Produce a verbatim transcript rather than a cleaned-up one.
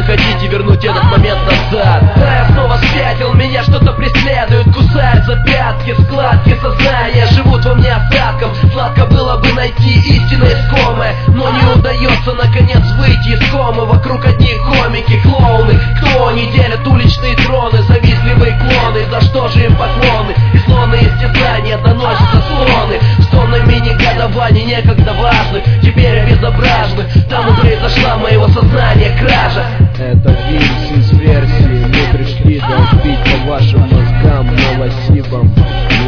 хотите вернуть этот момент назад. Да, я снова спятил, меня что-то преследует, кусает за пятки, складки сознания живут во мне остатком. Сладко было бы найти истинно искомое, но не удается наконец выйти из комы. Вокруг одни комики, клоуны, кто не делят уличные троны, завистливые клоны, за что же им поклоны? И слоны истязания доносят заслоны, стонами негодований некогда важных, теперь обезображены. Там и произошла моего сознания кража. Это Винс из версии, мы пришли долбить по вашим мозгам, но лосибам